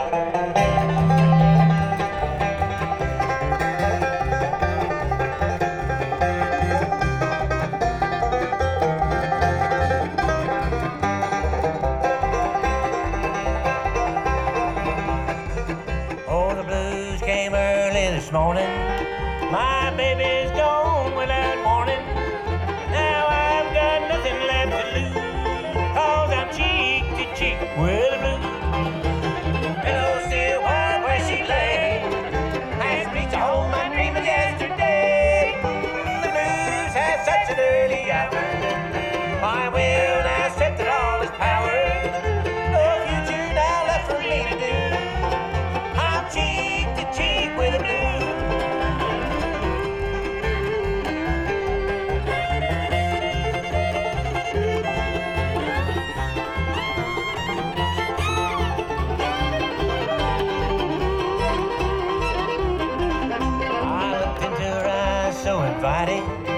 Oh, the blues came early this morning. My baby's gone without warning. Now I've got nothing left to lose, 'cause I'm cheek to cheek with the blues. Hello, still warm where she lay. Hands reach to hold my dream of yesterday. The blues had such an early hour. My will now set that all is power. No future now left for me to do. I'm cheek to cheek with the blues. I looked into her eyes so inviting.